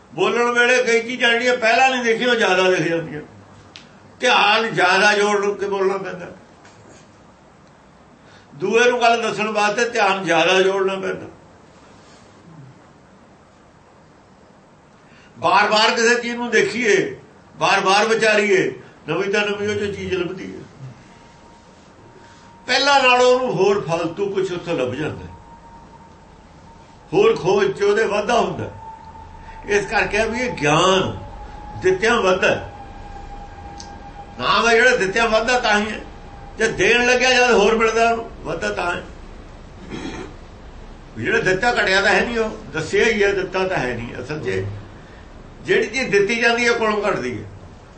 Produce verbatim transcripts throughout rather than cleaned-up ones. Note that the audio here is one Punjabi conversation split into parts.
ਬੋਲਣ ਵੇਲੇ ਕਈ ਚੀਜ਼ਾਂ ਜਿਹੜੀਆਂ ਪਹਿਲਾਂ ਨਹੀਂ ਦੇਖੀਆਂ ਉਹ ਜ਼ਿਆਦਾ ਦਿਖ ਜਾਂਦੀਆਂ। ਧਿਆਨ ਜ਼ਿਆਦਾ ਜੋੜ ਕੇ ਬੋਲਣਾ ਪੈਂਦਾ। ਦੂਏ ਨੂੰ ਗੱਲ ਦੱਸਣ ਵਾਸਤੇ ਧਿਆਨ ਜ਼ਿਆਦਾ ਜੋੜਨਾ ਪੈਂਦਾ। ਬਾਰ ਬਾਰ ਕਿਸੇ ਚੀਜ਼ ਨੂੰ ਦੇਖੀਏ, ਬਾਰ ਬਾਰ ਵਿਚਾਰੀਏ, ਨਵੀਂ ਤਾਂ ਨਵੀਂ ਉਹ ਜੋ ਚੀਜ਼ ਲੱਭਦੀ ਹੈ। ਪਹਿਲਾਂ ਨਾਲੋਂ ਉਹਨੂੰ ਹੋਰ ਫਾਲਤੂ ਕੁਛ ਉੱਥੋਂ ਲੱਭ ਜਾਂਦਾ, ਹੋਰ ਖੋਜ ਚ ਉਹਦੇ ਵਾਧਾ ਹੁੰਦਾ। ਇਸ ਕਰਕੇ ਵੀ ਇਹ ਗਿਆਨ ਦਿੱਤਿਆਂ ਵਾਧਾ ਨਾਮ ਹੈ ਜਿਹੜਾ ਦਿੱਤਿਆਂ ਵਾਧਾ ਤਾਂ ਹੀ ਹੈ। ਜੇ ਦੇਣ ਲੱਗਿਆ ਜਦ ਹੋਰ ਮਿਲਦਾ ਉਹਨੂੰ ਵਾਧਾ ਤਾਂ ਹੈ। ਜਿਹੜਾ ਦਿੱਤਾ ਘਟਿਆ ਤਾਂ ਹੈ ਨਹੀਂ, ਉਹ ਦੱਸਿਆ ਹੀ ਹੈ ਦਿੱਤਾ ਤਾਂ ਹੈ ਨਹੀਂ। ਅਸਲ 'ਚ ਜਿਹੜੀ ਚੀਜ਼ ਦਿੱਤੀ ਜਾਂਦੀ ਹੈ ਕੋਲੋਂ ਘਟਦੀ ਹੈ।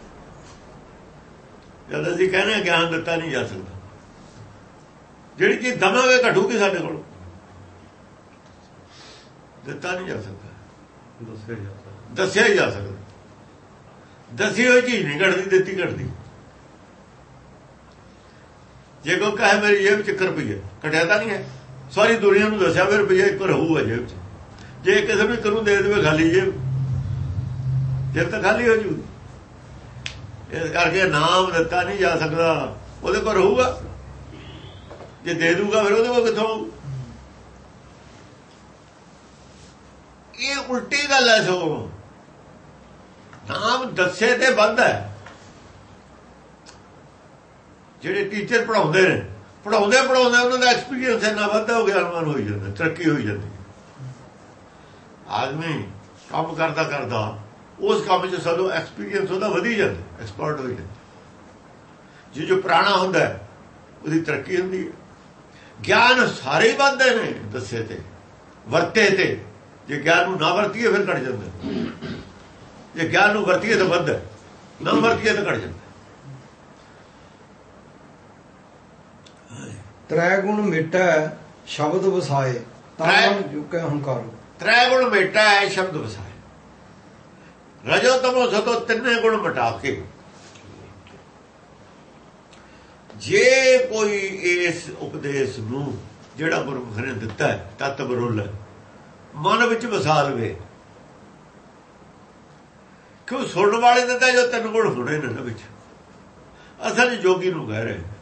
ਜਦ ਅਸੀਂ ਕਹਿੰਦੇ ਹਾਂ ਗਿਆਨ ਦਿੱਤਾ ਨਹੀਂ ਜਾ ਸਕਦਾ, ਜਿਹੜੀ ਚੀਜ਼ ਦਵਾਂਗੇ ਘਟੂਗੀ ਸਾਡੇ ਕੋਲ, ਦਿੱਤਾ ਨਹੀਂ ਜਾ ਸਕਦਾ, ਦੱਸਿਆ ਹੀ ਜਾ ਸਕਦਾ। ਦੱਸੀ ਹੋਈ ਚੀਜ਼ ਨਹੀਂ ਘਟਦੀ, ਦਿੱਤੀ ਘਟਦੀ। ਜੇ ਕੋਈ ਕਹੇ ਮੇਰੀ ਜੇਬ ਚ ਇੱਕ ਰੁਪਈਆ, ਘਟਿਆ ਤਾਂ ਨਹੀਂ ਹੈ। ਸਾਰੀ ਦੁਨੀਆ ਨੂੰ ਦੱਸਿਆ ਵੀ ਰੁਪਈਆ ਇੱਕ ਰਹੂਗਾ ਜੇਬ ਚ। ਜੇ ਕਿਸੇ ਵੀ ਕਰੂ ਦੇ ਦੇਵੇ ਖਾਲੀ ਜੇਬ, ਜੇਬ ਤਾਂ ਖਾਲੀ ਹੋ ਜੂ। ਇਸ ਕਰਕੇ ਨਾਮ ਦਿੱਤਾ ਨਹੀਂ ਜਾ ਸਕਦਾ, ਉਹਦੇ ਕੋਲ ਰਹੂਗਾ। ਜੇ ਦੇ ਦੂਗਾ ਫਿਰ ਉਹਦੇ ਕੋਲ ਕਿੱਥੋਂ? ਇਹ ਉਲਟੀ ਗੱਲ ਹੈ। ਸੋ ਨਾਮ ਦੱਸੇ ਤੇ ਵੱਧ ਹੈ। ਜਿਹੜੇ ਟੀਚਰ ਪੜ੍ਹਾਉਂਦੇ ਨੇ, ਪੜ੍ਹਾਉਂਦੇ ਪੜ੍ਹਾਉਂਦੇ ਉਹਨਾਂ ਦਾ ਐਕਸਪੀਰੀਅੰਸ ਇੰਨਾ ਵੱਧਦਾ ਹੋ, ਗਿਆਨਵਾਨ ਹੋਈ ਜਾਂਦਾ, ਤਰੱਕੀ ਹੋਈ ਜਾਂਦੀ। ਆਦਮੀ ਕੰਮ ਕਰਦਾ ਕਰਦਾ ਉਸ ਕੰਮ 'ਚ ਸਦੋਂ ਐਕਸਪੀਰੀਅੰਸ ਉਹਦਾ ਵਧੀ ਜਾਂਦਾ, ਐਕਸਪਰਟ ਹੋਈ ਜਾਂਦਾ। ਜੇ ਜੋ ਪੁਰਾਣਾ ਹੁੰਦਾ ਉਹਦੀ ਤਰੱਕੀ ਹੁੰਦੀ ਹੈ। ਗਿਆਨ ਸਾਰੇ ਹੀ ਵੱਧਦੇ ਨੇ ਦੱਸੇ ਤੇ, ਵਰਤੇ ਤੇ। ਜੇ ਗਿਆਨ ਨੂੰ ਨਾ ਵਰਤੀਏ ਫਿਰ ਘਟ ਜਾਂਦਾ। ਜੇ ਗਿਆਨ ਨੂੰ ਵਰਤੀਏ ਤਾਂ ਵੱਧਦਾ, ਨਾ ਵਰਤੀਏ ਤਾਂ ਘਟ ਜਾਂਦਾ। ਤ੍ਰੈ ਗੁਣ ਮੇਟੈ ਸ਼ਬਦ ਵਸਾਏ, ਤਾਂ ਚੁੱਕੇ ਹੰਕਾਰੋ। ਤ੍ਰੈ ਗੁਣ ਮੇਟਾ ਹੈ ਸ਼ਬਦ ਵਸਾਏ। ਰਜੋ ਤਮੋ ਸਤੋ ਤਿੰਨੇ ਗੁਣ ਮਿਟਾ ਕੇ। ਜੇ ਕੋਈ ਇਸ ਉਪਦੇਸ਼ ਨੂੰ ਜਿਹੜਾ ਗੁਰਮੁਖ ਨੇ ਦਿੱਤਾ ਹੈ ਤਤ ਬਰੁੱਲ ਮਨ ਵਿੱਚ ਵਸਾ ਲਵੇ। ਕਿਉਂ ਸੁਣਨ ਵਾਲੇ ਨੇ ਤਾਂ ਜੋ ਤਿੰਨ ਗੁਣ ਹੋਣੇ ਨੇ ਨਾ ਵਿੱਚ। ਅਸਲ ਜੋਗੀ ਨੂੰ ਕਹਿ ਰਹੇ,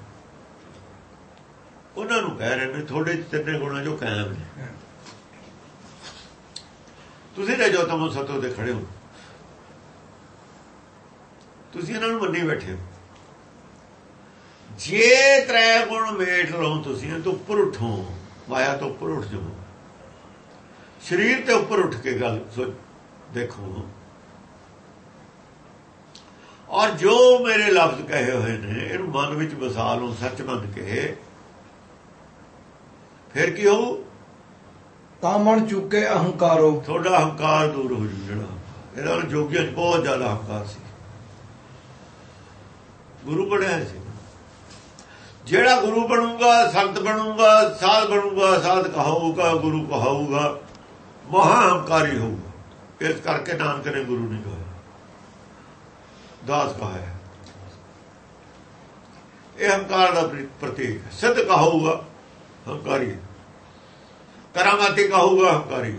ਉਹਨਾਂ ਨੂੰ ਕਹਿ ਰਹੇ ਨੇ ਥੋੜੇ ਤਿੰਨੇ ਗੁਣਾਂ ਜੋ ਕਾਇਮ ਨੇ। ਤੁਸੀਂ ਰਜੋ ਤਮੋ ਸਤੋ ਦੇ ਖੜੇ ਹੋ, ਤੁਸੀਂ ਇਹਨਾਂ ਨੂੰ ਮੰਨੀ ਬੈਠੇ ਹੋ। ਜੇ ਤ੍ਰੈ ਗੁਣ ਮੇਟ ਲਓ ਤੁਸੀਂ ਤਾਂ ਉੱਪਰ ਉੱਠੋ, ਮਾਇਆ ਤੋਂ ਉੱਪਰ ਉੱਠ ਜਾਓ। ਸਰੀਰ ਤੇ ਉੱਪਰ ਉੱਠ ਕੇ ਗੱਲ ਦੇਖੋ। ਔਰ ਜੋ ਮੇਰੇ ਲਫ਼ਜ਼ ਕਹੇ ਹੋਏ ਨੇ ਇਹਨੂੰ ਮਨ ਵਿੱਚ ਵਸਾ ਲਓ ਸੱਚ ਮੰਨ ਕੇ। ਫਿਰ ਕੀ ਹੋਊ? ਤਾਂ ਮਨ ਚੁੱਕੇ ਅਹੰਕਾਰੋ। ਤੁਹਾਡਾ ਅਹੰਕਾਰ ਦੂਰ ਹੋ ਜੂ। ਜਿਹੜਾ ਇਹਦਾ ਨਾਲ ਜੋਗੀਆਂ 'ਚ ਬਹੁਤ ਜ਼ਿਆਦਾ ਅਹੰਕਾਰ ਸੀ। ਗੁਰੂ ਬਣਿਆ ਸੀ। ਜਿਹੜਾ ਗੁਰੂ ਬਣੂਗਾ, ਸੰਤ ਬਣੂਗਾ, ਸਾਧ ਬਣੂਗਾ, ਸਾਧ ਕਹਾਊਗਾ, ਗੁਰੂ ਕਹਾਊਗਾ, ਮਹਾ ਹੰਕਾਰੀ ਹੋਊਗਾ। ਇਸ ਕਰਕੇ ਨਾਨਕ ਨੇ ਗੁਰੂ ਨਹੀਂ ਕਹਾਇਆ, ਦਾਸ ਕਹਾਇਆ। ਇਹ ਹੰਕਾਰ ਦਾ ਪ੍ਰਤੀਕ। ਸਿੱਧ ਕਹਾਊਗਾ ਹੰਕਾਰੀ, ਕਰਾਮਾਤੀ ਕਹਾਊਗਾ ਹੰਕਾਰੀ।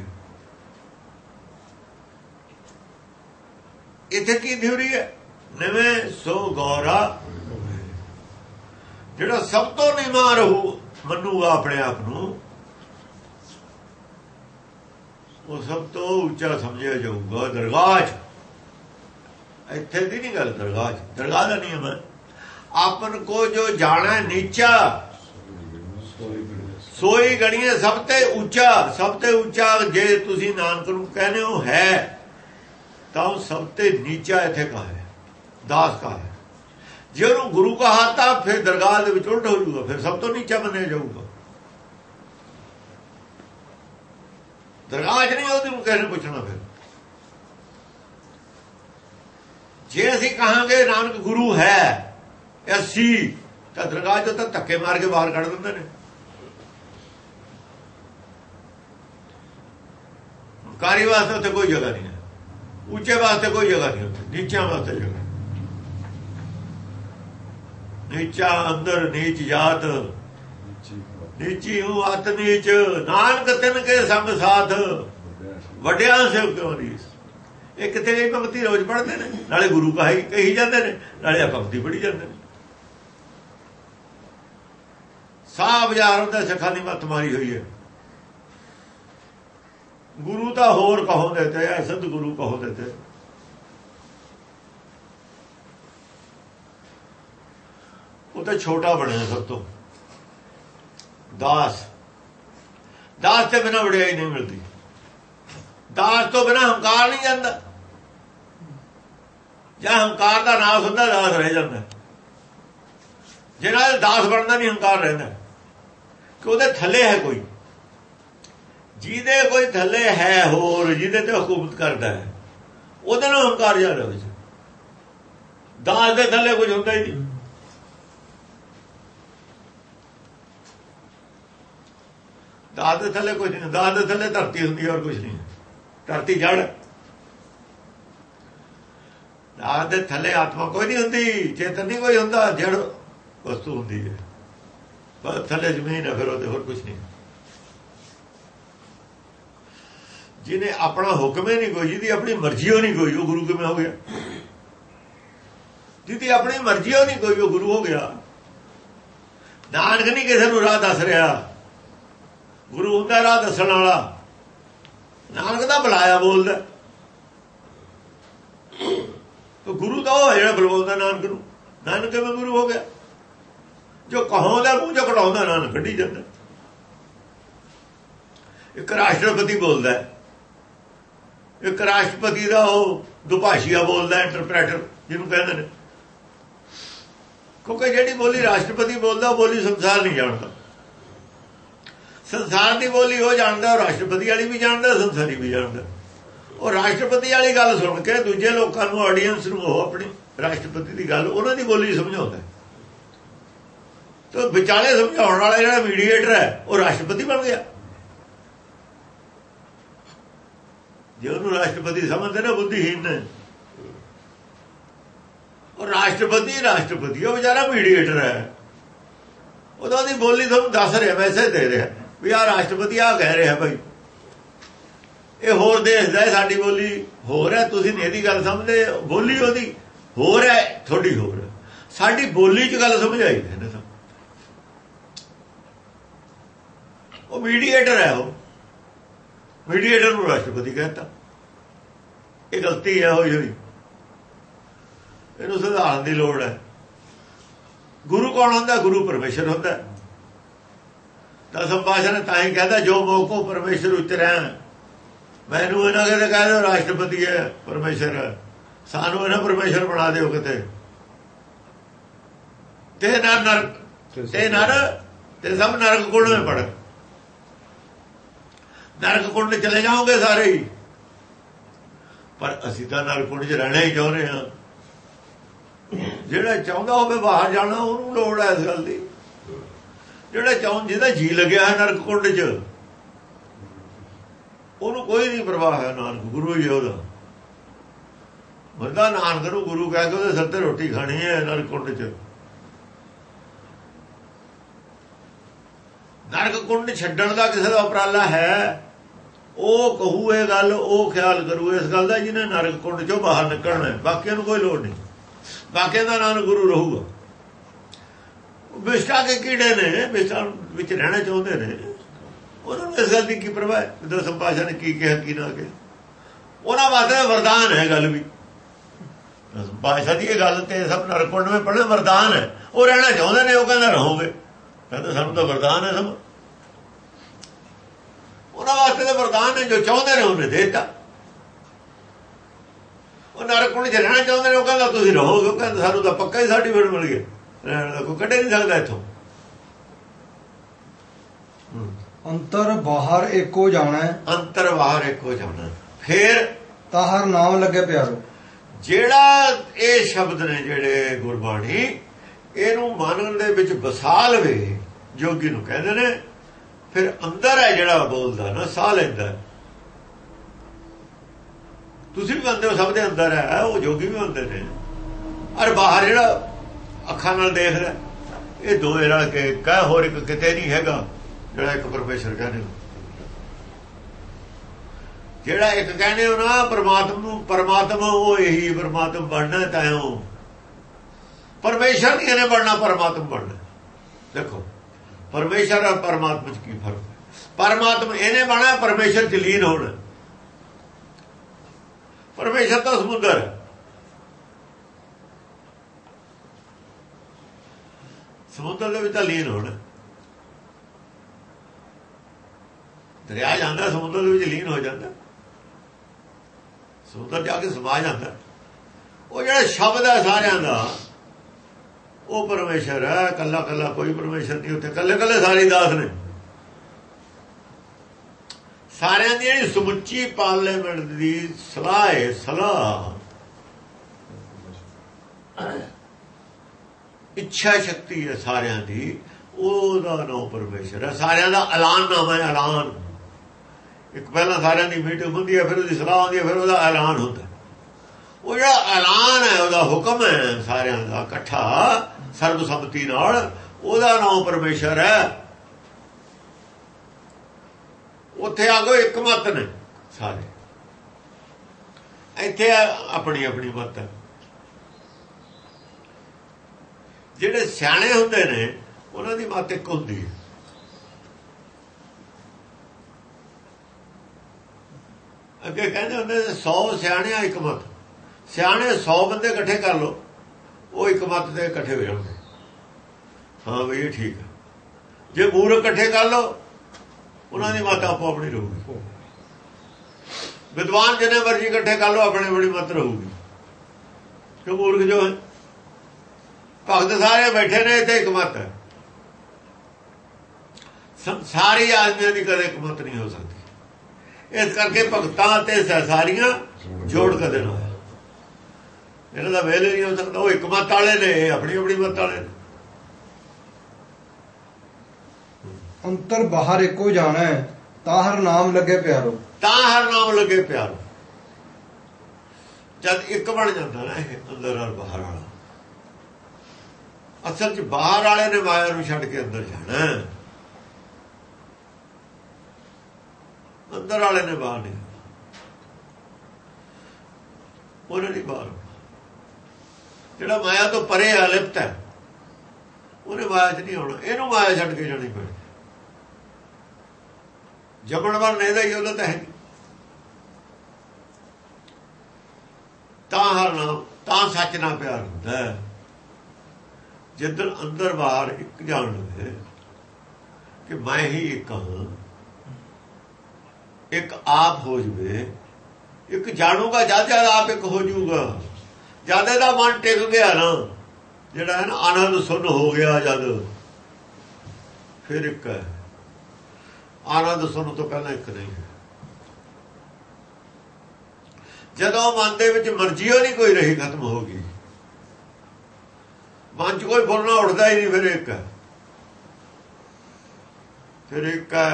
ਇੱਥੇ ਕੀ ਥਿਊਰੀ ਹੈ? ਨਿਵੇਂ ਸੋ ਗੌਰਾ। ਜਿਹੜਾ ਸਭ ਤੋਂ ਨੀਵਾਂ ਰਹੂ ਮੰਨੂਗਾ ਆਪਣੇ ਆਪ ਨੂੰ, ਉਹ ਸਭ ਤੋਂ ਉੱਚਾ ਸਮਝਿਆ ਜਾਊਗਾ ਦਰਗਾਹ 'ਚ। ਇੱਥੇ ਦੀ ਨਹੀਂ ਗੱਲ, ਦਰਗਾਹ 'ਚ। ਦਰਗਾਹ ਦਾ ਨਿਯਮ ਹੈ ਆਪਨ ਕੋ ਜੋ ਜਾਣਾ ਨੀਚਾ ਸੋਈ ਗਣੀਏ ਸਭ ਤੇ ਉੱਚਾ। ਸਭ ਤੇ ਉੱਚਾ ਜੇ ਤੁਸੀਂ ਨਾਨਕ ਨੂੰ ਕਹਿੰਦੇ ਹੋ ਹੈ ਤਾਂ ਉਹ ਸਭ ਤੇ ਨੀਚਾ ਇੱਥੇ ਕਹਾ ਹੈ, ਦਾਸ ਕਹਾ ਹੈ। ਜੇ ਉਹਨੂੰ ਗੁਰੂ ਕਹਾ ਤਾਂ ਫਿਰ ਦਰਗਾਹ ਦੇ ਵਿੱਚ ਉਲਟ ਹੋ ਜਾਊਗਾ, ਫਿਰ ਸਭ ਤੋਂ ਨੀਚਾ ਮੰਨਿਆ ਜਾਊਗਾ। ਦਰਗਾਹ 'ਚ ਨਹੀਂ ਉਹਦੇ ਨੂੰ ਕਿਸੇ ਨੇ ਪੁੱਛਣਾ। ਫਿਰ ਜੇ ਅਸੀਂ ਕਹਾਂਗੇ ਨਾਨਕ ਗੁਰੂ ਹੈ ਅਸੀਂ, ਤਾਂ ਦਰਗਾਹ 'ਚੋਂ ਤਾਂ ਧੱਕੇ ਮਾਰ ਕੇ ਬਾਹਰ ਕੱਢ ਦਿੰਦੇ ਨੇ। ਕਾਰੀ ਵਾਸਤੇ ਉੱਥੇ ਕੋਈ ਜਗ੍ਹਾ ਨਹੀਂ ਹੈ, ਉੱਚੇ ਵਾਸਤੇ ਕੋਈ ਜਗ੍ਹਾ ਨਹੀਂ ਉੱਥੇ, ਨੀਚਿਆਂ ਵਾਸਤੇ ਜਗ੍ਹਾ। ਨੀਚਾ ਅੰਦਰ ਨੀਚ ਜਾਤ, ਨੀਚੀ ਹੂੰ ਅਤ ਨੀਚ, ਨਾਨਕ ਤਿਨ ਕੇ ਸੰਗ ਸਾਥ, ਵੱਡਿਆਂ ਸੇ ਕਿਉਂ ਰੀਸ। ਇਹ ਕਿੱਥੇ ਗਈ ਭਗਤੀ? ਰੋਜ਼ ਪੜ੍ਹਦੇ ਨੇ, ਨਾਲੇ ਗੁਰੂ ਕਹੀ ਕਹੀ ਜਾਂਦੇ ਨੇ, ਨਾਲੇ ਭਗਤੀ ਪੜ੍ਹੀ ਜਾਂਦੇ ਨੇ। ਸਾਹ ਬਾਜ਼ਾਰ ਹੁੰਦਾ, ਸਿੱਖਾਂ ਦੀ ਮੱਤ ਮਾਰੀ ਹੋਈ ਹੈ। ਗੁਰੂ ਤਾਂ ਹੋਰ ਕਹੋ ਦੇਤੇ ਹੈ, ਸਤ ਗੁਰੂ ਕਹੋ ਦੇਤੇ। ਉਹ ਤਾਂ ਛੋਟਾ ਬਣਿਆ ਸਭ ਤੋਂ। ਦਾਸ ਦਾਸ ਤੇ ਬਿਨਾਂ ਵਡਿਆਈ ਨਹੀਂ ਮਿਲਦੀ। ਦਾਸ ਤੋਂ ਬਿਨਾਂ ਹੰਕਾਰ ਨਹੀਂ ਜਾਂਦਾ। ਜਾਂ ਹੰਕਾਰ ਦਾ ਨਾਸ ਹੁੰਦਾ, ਦਾਸ ਰਹਿ ਜਾਂਦਾ। ਜਿਹਨਾਂ ਦਾ ਦਾਸ ਬਣਦਾ ਨਹੀਂ, ਹੰਕਾਰ ਰਹਿੰਦਾ। ਕਿ ਉਹਦੇ ਥੱਲੇ ਹੈ ਕੋਈ, ਜਿਹਦੇ ਕੋਈ ਥੱਲੇ ਹੈ ਹੋਰ, ਜਿਹਦੇ ਤੇ ਹਕੂਮਤ ਕਰਦਾ ਹੈ, ਉਹਦੇ ਨਾਲ ਹੰਕਾਰ ਜ਼ਿਆਦਾ ਹੋਵੇ। ਦਾਸ ਦੇ ਥੱਲੇ ਕੁਝ ਹੁੰਦਾ ਹੀ ਨਹੀਂ। ਦਾਸ ਦੇ ਥੱਲੇ ਕੁਝ ਨਹੀਂ। ਦਾਸ ਦੇ ਥੱਲੇ ਧਰਤੀ ਹੁੰਦੀ ਹੈ, ਹੋਰ ਕੁਝ ਨਹੀਂ। ਧਰਤੀ ਜੜ। ਦਾਸ ਦੇ ਥੱਲੇ ਆਤਮਾ ਕੋਈ ਨਹੀਂ ਹੁੰਦੀ, ਚੇਤਨ ਨਹੀਂ ਕੋਈ ਹੁੰਦਾ, ਜੜ ਵਸਤੂ ਹੁੰਦੀ ਹੈ। ਬਸ ਥੱਲੇ ਜ਼ਮੀਨ ਹੈ, ਫਿਰ ਉਹਦੇ ਹੋਰ ਕੁਝ ਨਹੀਂ। ਜਿਹਨੇ ਆਪਣਾ ਹੁਕਮ ਹੀ ਨਹੀਂ ਕੋਈ, ਜਿਹਦੀ ਆਪਣੀ ਮਰਜ਼ੀ ਹੋ ਨਹੀਂ ਕੋਈ, ਉਹ ਗੁਰੂ ਕਿਵੇਂ ਹੋ ਗਿਆ? ਜਿਹਦੀ ਆਪਣੀ ਮਰਜ਼ੀ ਹੋ ਨਹੀਂ ਕੋਈ, ਉਹ ਗੁਰੂ ਹੋ ਗਿਆ। ਨਾਨਕ ਨਹੀਂ ਕਿਸੇ ਨੂੰ ਰਾਹ ਦੱਸ ਰਿਹਾ, ਗੁਰੂ ਹੁੰਦਾ ਰਾਹ ਦੱਸਣ ਵਾਲਾ। ਨਾਨਕ ਦਾ ਬੁਲਾਇਆ ਬੋਲਦਾ। ਗੁਰੂ ਤਾਂ ਉਹ ਜਿਹੜਾ ਬੁਲਵਾਉਂਦਾ ਨਾਨਕ ਨੂੰ। ਨਾਨਕ ਕਿਵੇਂ ਗੁਰੂ ਹੋ ਗਿਆ? ਜੋ ਕਹਾਉਂਦਾ ਮੂੰਹ ਚੋਂ ਕਢਾਉਂਦਾ, ਨਾਨਕ ਕੱਢੀ ਜਾਂਦਾ। ਇੱਕ ਰਾਸ਼ਟਰਪਤੀ ਬੋਲਦਾ, ਇੱਕ ਰਾਸ਼ਟਰਪਤੀ ਦਾ ਉਹ ਦੁਭਾਸ਼ੀਆ ਬੋਲਦਾ, ਇੰਟਰਪ੍ਰੈਟਰ ਜਿਹਨੂੰ ਕਹਿੰਦੇ ਨੇ। ਕਿਉਂਕਿ ਜਿਹੜੀ ਬੋਲੀ ਰਾਸ਼ਟਰਪਤੀ ਬੋਲਦਾ, ਉਹ ਬੋਲੀ ਸੰਸਾਰ ਨਹੀਂ ਜਾਣਦਾ। ਸੰਸਾਰ ਦੀ ਬੋਲੀ ਉਹ ਜਾਣਦਾ, ਉਹ ਰਾਸ਼ਟਰਪਤੀ ਵਾਲੀ ਵੀ ਜਾਣਦਾ, ਸੰਸਾਰੀ ਵੀ ਜਾਣਦਾ। ਉਹ ਰਾਸ਼ਟਰਪਤੀ ਵਾਲੀ ਗੱਲ ਸੁਣ ਕੇ ਦੂਜੇ ਲੋਕਾਂ ਨੂੰ, ਆਡੀਅנס ਨੂੰ, ਉਹ ਆਪਣੀ ਰਾਸ਼ਟਰਪਤੀ ਦੀ ਗੱਲ ਉਹਨਾਂ ਦੀ ਬੋਲੀ ਸਮਝਾਉਂਦਾ। ਤੇ ਵਿਚਾਲੇ ਸਮਝਾਉਣ ਵਾਲਾ ਜਿਹੜਾ ਮੀਡੀਏਟਰ ਹੈ, ਉਹ ਰਾਸ਼ਟਰਪਤੀ ਬਣ ਗਿਆ। ਜੇ ਉਹਨੂੰ ਰਾਸ਼ਟਰਪਤੀ ਸਮਝਦੇ ਨਾ, ਬੁੱਧੀਹੀਨ ਨੇ। ਉਹ ਰਾਸ਼ਟਰਪਤੀ ਰਾਸ਼ਟਰਪਤੀ ਉਹ ਵਿਚਾਰਾ ਮੀਡੀਏਟਰ ਹੈ। ਉਹਦਾ ਦੀ ਬੋਲੀ ਤੁਹਾਨੂੰ ਦੱਸ ਰਿਹਾ, ਮੈਸੇਜ ਦੇ ਰਿਹਾ ਵੀ ਆਹ ਰਾਸ਼ਟਰਪਤੀ ਆਹ ਕਹਿ ਰਿਹਾ ਭਾਈ, ਇਹ ਹੋਰ ਦੇਸ਼ ਦਾ, ਸਾਡੀ ਬੋਲੀ ਹੋਰ ਹੈ, ਤੁਸੀਂ ਨਹੀਂ ਇਹਦੀ ਗੱਲ ਸਮਝਦੇ। ਬੋਲੀ ਉਹਦੀ ਹੋਰ ਹੈ, ਤੁਹਾਡੀ ਹੋਰ ਹੈ। ਸਾਡੀ ਬੋਲੀ 'ਚ ਗੱਲ ਸਮਝਾਈ ਨੇ। ਉਹ ਮੀਡੀਏਟਰ ਹੈ, ਉਹ ਮੀਡੀਏਟਰ ਨੂੰ ਰਾਸ਼ਟਰਪਤੀ ਕਹਿੰਦਾ। ਇਹ ਗਲਤੀ ਹੈ ਹੋਈ ਹੋਈ, ਇਹਨੂੰ ਸੁਧਾਰਨ ਦੀ ਲੋੜ ਹੈ। ਗੁਰੂ ਕੌਣ ਹੁੰਦਾ? ਗੁਰੂ ਪਰਮੇਸ਼ਰ ਹੁੰਦਾ। ਦਸਮ ਪਾਤਸ਼ਾਹ ਨੇ ਤਾਂ ਹੀ ਕਹਿੰਦਾ, ਜੋ ਮੋਕੋ ਪਰਮੇਸ਼ਰ ਉਤਰਿਆ। ਮੈਨੂੰ ਇਹਨਾਂ ਕਿਤੇ ਕਹਿ ਦਿਓ ਰਾਸ਼ਟਰਪਤੀ ਹੈ, ਪਰਮੇਸ਼ਰ ਹੈ, ਸਾਨੂੰ ਇਹਨਾਂ ਪਰਮੇਸ਼ਰ ਬਣਾ ਦਿਓ ਕਿਤੇ। ਤੇ ਨਰ ਨਰਕ ਤੇ ਨਰ ਤੇ ਸਭ ਨਰਕ ਕੁੰਡ ਵਿੱਚ ਪੜ, ਨਰਕ ਕੁੰਡ ਚਲੇ ਜਾਓਗੇ ਸਾਰੇ ਹੀ। ਪਰ ਅਸੀਂ ਤਾਂ ਨਰਕ ਕੁੰਡ 'ਚ ਰਹਿਣਾ ਹੀ ਚਾਹੁੰਦੇ ਹਾਂ। ਜਿਹੜਾ ਚਾਹੁੰਦਾ ਹੋਵੇ ਬਾਹਰ ਜਾਣਾ, ਉਹਨੂੰ ਲੋੜ ਹੈ ਇਸ ਗੱਲ ਦੀ। ਜਿਹੜਾ ਚਾਹੁੰ ਜਿਹਦਾ ਜੀ ਲੱਗਿਆ ਹੈ ਨਰਕ ਕੁੰਡ 'ਚ, ਉਹਨੂੰ ਕੋਈ ਨਹੀਂ ਪਰਵਾਹ ਹੈ। ਨਾਨਕ ਗੁਰੂ ਹੀ ਉਹਦਾ ਬੰਦਾ। ਨਾਨਕ ਨੂੰ ਗੁਰੂ ਕਹਿ ਕੇ ਉਹਦੇ ਸਿਰ ਤੇ ਰੋਟੀ ਖਾਣੀ ਹੈ ਨਰਕ ਕੁੰਡ 'ਚ। ਨਰਕ ਕੁੰਡ ਛੱਡਣ ਦਾ ਕਿਸੇ ਦਾ ਉਪਰਾਲਾ ਹੈ, ਉਹ ਕਹੂ ਇਹ ਗੱਲ, ਉਹ ਖਿਆਲ ਕਰੂ ਇਸ ਗੱਲ ਦਾ, ਜਿਹਨੇ ਨਰਕ ਕੁੰਡ 'ਚੋਂ ਬਾਹਰ ਨਿਕਲਣਾ। ਬਾਕੀਆਂ ਨੂੰ ਕੋਈ ਲੋੜ ਨਹੀਂ। ਬਾਕੀਆਂ ਦਾ ਨਾਨਕ ਗੁਰੂ ਰਹੂਗਾ। ਬਿਸ਼ਟਾ ਕੇ ਕੀੜੇ ਨੇ, ਬਿਸ਼ਟਾ ਵਿੱਚ ਰਹਿਣਾ ਚਾਹੁੰਦੇ ਨੇ, ਉਹਨਾਂ ਨੂੰ ਇਸ ਗੱਲ ਦੀ ਕੀ ਪਰਵਾਹ? ਦਸਮ ਪਾਤਸ਼ਾਹ ਨੇ ਕੀ ਕਿਹਾ ਕੀ ਨਾ ਕਿਹਾ, ਉਹਨਾਂ ਵਾਸਤੇ ਵਰਦਾਨ ਹੈ ਗੱਲ ਵੀ। ਦਸਮ ਪਾਤਸ਼ਾਹ ਦੀ ਇਹ ਗੱਲ ਤੇ ਸਭ ਨਰਕ ਕੁੰਡ ਵਿੱਚ ਪੜ੍ਹਨਾ ਵਰਦਾਨ ਹੈ। ਉਹ ਰਹਿਣਾ ਚਾਹੁੰਦੇ ਨੇ, ਉਹ ਕਹਿੰਦਾ ਰਹੋਗੇ। ਕਹਿੰਦੇ ਸਾਨੂੰ ਤਾਂ ਵਰਦਾਨ ਹੈ ਸਭ। ਉਹਨਾਂ ਵਾਸਤੇ ਤਾਂ ਵਰਦਾਨ ਹੈ, ਜੋ ਚਾਹੁੰਦੇ ਨੇ ਉਹਨੇ ਦੇ ਦਿੱਤਾ। ਉਹ ਨਰਕ ਕੁੰਡ 'ਚ ਰਹਿਣਾ ਚਾਹੁੰਦੇ ਨੇ, ਉਹ ਕਹਿੰਦਾ ਤੁਸੀਂ ਰਹੋਗੇ। ਉਹ ਕਹਿੰਦਾ ਸਾਨੂੰ ਤਾਂ ਪੱਕਾ ਹੀ ਸਰਟੀਫਿਕੇਟ ਮਿਲ ਗਿਆ, ਰਹਿਣ ਦਾ ਕੋਈ ਕੱਢੇ ਨਹੀਂ ਸਕਦਾ ਇੱਥੋਂ। ਅੰਤਰ ਬਾਹਰ ਏਕੋ ਜਾਣਾ, ਅੰਤਰ ਬਾਹਰ ਏਕੋ ਜਾਣਾ। ਫੇਰ ਤਾਹਰ ਨਾਮ ਲੱਗੇ ਪਿਆਰੋ। ਜਿਹੜਾ ਇਹ ਸ਼ਬਦ ਨੇ ਜਿਹੜੇ ਗੁਰਬਾਣੀ, ਇਹਨੂੰ ਮਨ ਦੇ ਵਿੱਚ ਵਸਾ ਲਵੇ, ਜੋਗੀ ਨੂੰ ਕਹਿੰਦੇ ਨੇ। ਫਿਰ ਅੰਦਰ ਹੈ ਜਿਹੜਾ ਬੋਲਦਾ ਨਾ, ਸਾਹ ਲੈਂਦਾ। ਤੁਸੀਂ ਵੀ ਮੰਨਦੇ ਹੋ ਸਭ ਦੇ ਅੰਦਰ ਹੈ, ਉਹ ਜੋਗੀ ਵੀ ਹੁੰਦੇ ਨੇ। ਔਰ ਬਾਹਰ ਜਿਹੜਾ ਅੱਖਾਂ ਨਾਲ ਦੇਖਦਾ, ਇਹ ਦੋਏ ਰਲ ਕੇ ਕਹਿ, ਹੋਰ ਇੱਕ ਕਿਤੇ ਨਹੀਂ ਹੈਗਾ ਜਿਹੜਾ ਇੱਕ ਪਰਮੇਸ਼ਰ ਕਹਿੰਦੇ। ਜਿਹੜਾ ਇੱਕ ਕਹਿੰਦੇ ਹੋ ਨਾ, ਪਰਮਾਤਮਾ ਨੂੰ परमात्मा वो यही परमात्मा बनना तैं परमेश्वर नहीं इन्हें बनना परमात्मा बनना। देखो परमेश्वर और परमात्मा की फर्क है। परमात्मा इन्हें बनना परमेश्वर च लीन होना। परमेश्वर तो समुद्र है, समुद्र के विच लीन होना। दरिया जाता समुद्र के विच लीन हो जाता, समुद्र जाके समा जाता। वो जो शब्द है सारिया का वो परमेश्वर है। कला कला कोई परमेश्वर नहीं उत्थे, कले कले सारी दास ने। सारिया की समुची पार्लीमेंट की सलाह है, सलाह इच्छा शक्ति है सारिया की, ओदा नाम परमेश्वर है। सारिया का ऐलान नाम है, ऐलान। एक पहला सारिया की मीटिंग होती है, फिर उसकी सलाह होती है, फिर उसका ऐलान होता है। वो जो ऐलान है, उसका हुक्म है सारिया का इकट्ठा सर्वसम्मति नाल, ओदा नाम परमेश्वर है। उत्थे आगो एक मत ने सारे, इत्थे अपनी अपनी मत है। जिहड़े सियाणे हुंदे ने उन्हां दी मत एक हुंदी है। अगे कहंदे हुंदे सौ सियाणे एक मत। सियाणे सौ बंदे इकट्ठे कर लो, वो एक मत ते इकट्ठे हो जाएंगे। हाँ बई ये ठीक है। जे मूर्ख इकट्ठे कर लो उन्हां दी मत आपो अपनी रहूगी। विद्वान जिन्ने मर्जी इकट्ठे कर लो अपनी अपनी मत रहूगी। क्यों मूर्ख जो है, भगत सारे बैठे ने, इत्थे एक मत है। सारी आदमियों की कदे एक मत नहीं हो सकती। इस करके भगतां ते सारियां जोड़ कदे ना होया। इन्हां दा मेल नहीं हो सकता। वो एक मत वाले ने, अपनी अपनी मत वाले ने। अंतर बाहर एको जाना है, ताहर नाम लगे प्यारो। ताहर नाम लगे प्यारो। जब एक बन जाता ना अंदर और बाहर वाला, असल च बाहर वाले ने माया नूं छड्ड के अंदर जाना, अंदर वाले ने बाहर नहीं। उन्हें नहीं बाहर, जिहड़ा माया तो परे अलिप्त है उन्हें माया च नहीं आना। इहनूं माया छड्ड के जानी पैणी। जमण वाल नहीं दा ही ਉਹਦਾ ਤਾਂ है। ਤਾਂ ਹਰ ਨਾਮ ਤਾਂ ਸੱਚ ਨਾਲ ਪਿਆਰ ਹੁੰਦਾ ਹੈ। ਜਿੱਦਣ ਅੰਦਰ ਬਾਹਰ ਇੱਕ ਜਾਣ ਲਵੇ ਕਿ ਮੈਂ ਹੀ ਇੱਕ ਹਾਂ, ਇੱਕ ਆਪ ਹੋ ਜਵੇ, ਇੱਕ ਜਾਣੂਗਾ ਜਦ ਜਦ ਆਪ ਇੱਕ ਹੋ ਜਾਊਗਾ। ਜਦ ਇਹਦਾ ਮਨ ਟਿਕ ਗਿਆ ਨਾ, ਜਿਹੜਾ ਹੈ ਨਾ ਆਨੰਦ ਸੁੰਨ ਹੋ ਗਿਆ, ਜਦ ਫਿਰ ਇੱਕ ਹੈ। आनंद सुन तो पहला एक नहीं है। जदों मन दे विच मर्जी नहीं कोई रही, खत्म हो गई। मन च कोई फुलना उड़ता ही नहीं, फिर एक है, फिर एक है,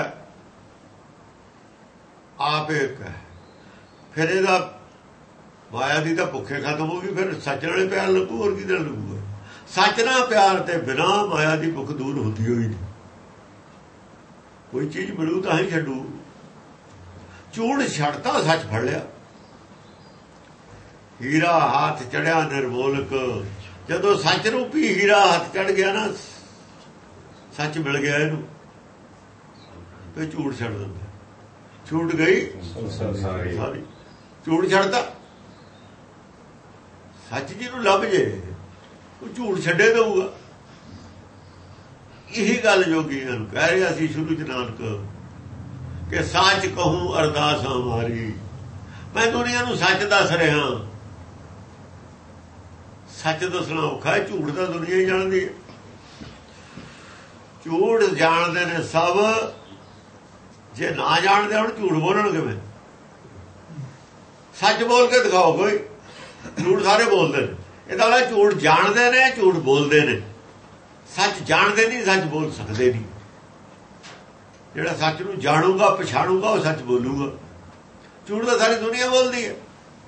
आप एक है। फिर ਇਹਦਾ माया दी तो भुखे खत्म होगी, फिर सच नाल प्यार लगू, और किहदे नाल लगूगा। सच नाल प्यार ते बिना माया दी भुख दूर होती होई नहीं। कोई चीज मिलू तो ही छड्डू। झूठ छड्डता, सच फड़ लिया। हीरा हाथ चढ़िया निर्मोलक। जदों सच रूपी हीरा हाथ चढ़ गया ना, सच मिल गया इनू, तो झूठ छड्ड दिंदा। छूट गई सारी, झूठ छड्डता। सच जिहनूं लभ जे वो झूठ छड्डे दऊगा। यही गल जोगी कह रहा सी शुरू च नानक कि सच कहूं अरदास हमारी। मैं दुनिया नूं सच दस रहा। सच दसना औखा है, झूठ तो दुनिया ही जानती है। झूठ जानते ने सब, जे ना जानते हुण झूठ बोलन किवें? सच बोल के दिखाओ कोई। झूठ सारे बोलते हैं। इहदा मतलब झूठ जानते ने, झूठ बोलते ने। सच जानते नहीं, सच बोल सकते नहीं। जिहड़ा सच नूं जानूगा, पछाणूगा, वो सच बोलूगा। झूठ तो सारी दुनिया बोलती है।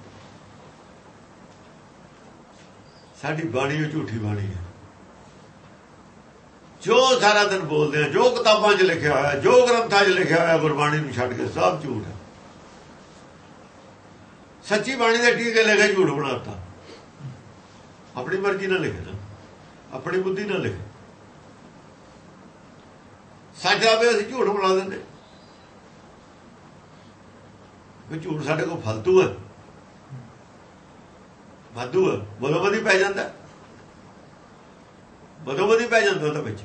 साडी बाणी झूठी बाणी है। जो सारा दिन बोलते हैं, जो किताबां च लिखिया होया, जो ग्रंथां च लिखिया होया, गुरबाणी नूं छड्ड के सब झूठ है। ਸੱਚੀ ਬਾਣੀ ਦੇ ਟੀਕੇ ਲੈ ਕੇ ਝੂਠ ਬਣਾਤਾ, ਆਪਣੀ ਮਰਜ਼ੀ ਨਾਲ ਲਿਖੇ ਨਾ, ਆਪਣੀ ਬੁੱਧੀ ਨਾਲ ਲਿਖੇ। ਸੱਚ ਆਵੇ ਅਸੀਂ ਝੂਠ ਬਣਾ ਦਿੰਦੇ, ਵੀ ਝੂਠ ਸਾਡੇ ਕੋਲ ਫਲਤੂ ਹੈ, ਵਾਧੂ ਹੈ, ਬਦੋ ਬਦੀ ਪੈ ਜਾਂਦਾ, ਬਦੋ ਬਦੀ ਪੈ ਜਾਂਦਾ ਉਹਦੇ ਵਿੱਚ।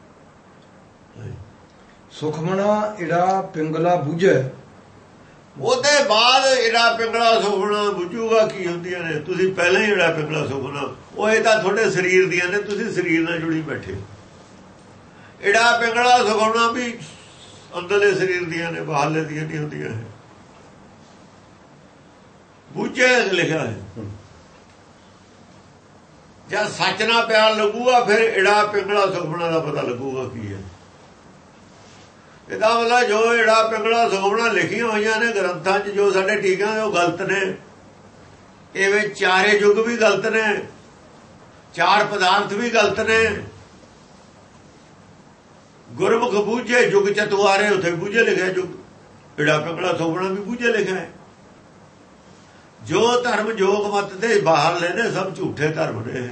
ਸੁਖਮਣਾ ਇੜਾ ਪਿੰਗਲਾ ਬੁਝੇ, ਉਹਦੇ ਬਾਅਦ ਇੜਾ ਪਿੰਗਲਾ ਸੁਖਣਾ ਬੁਝੂਗਾ ਕੀ ਹੁੰਦੀਆਂ ਨੇ? ਤੁਸੀਂ ਪਹਿਲਾਂ ਹੀ ਇੜਾ ਪਿੰਗਲਾ ਸੁਖਣਾ, ਉਹ ਇਹ ਤਾਂ ਤੁਹਾਡੇ ਸਰੀਰ ਦੀਆਂ ਨੇ, ਤੁਸੀਂ ਸਰੀਰ ਨਾਲ ਜੁੜੀ ਬੈਠੇ। ਇੜਾ ਪਿੰਗਲਾ ਸੁਖਣਾ ਵੀ ਅੰਦਰਲੇ ਸਰੀਰ ਦੀਆਂ ਨੇ, ਬਾਹਰਲੇ ਦੀਆਂ ਨਹੀਂ ਹੁੰਦੀਆਂ। ਬੁਝੇ ਲਿਖਿਆ ਹੈ, ਜਦ ਸੱਚ ਨਾਲ ਪਿਆਰ ਲੱਗੂਗਾ ਫਿਰ ਇੜਾ ਪਿੰਗਲਾ ਸੁਖਣਾ ਦਾ ਪਤਾ ਲੱਗੂਗਾ ਕੀ ਹੈ। ਇਹਦਾ ਮਤਲਬ ਜੋ ਇੜਾ ਪਿੰਗਲਾ ਸੁਖਣਾ ਲਿਖੀਆਂ ਹੋਈਆਂ ਨੇ ਗ੍ਰੰਥਾਂ 'ਚ, ਜੋ ਸਾਡੇ ਟੀਕਿਆਂ ਨੇ ਉਹ ਗਲਤ ਨੇ। ਇਵੇਂ ਚਾਰੇ ਯੁੱਗ ਵੀ ਗਲਤ ਨੇ, ਚਾਰ ਪਦਾਰਥ ਵੀ ਗਲਤ ਨੇ। ਗੁਰਮੁਖ ਬੂਝੇ ਯੁੱਗ ਚਤੁਆਰੇ, ਉੱਥੇ ਬੂਝੇ ਲਿਖਿਆ ਯੁੱਗ। ਇੜਾ ਪਿੰਗਲਾ ਸੁਖਣਾ ਵੀ ਬੂਝੇ ਲਿਖਿਆ ਹੈ। ਜੋ ਧਰਮ ਜੋਗ ਮਤ ਦੇ ਬਾਹਰ ਲੈ ਨੇ ਸਭ ਝੂਠੇ ਧਰਮ ਨੇ।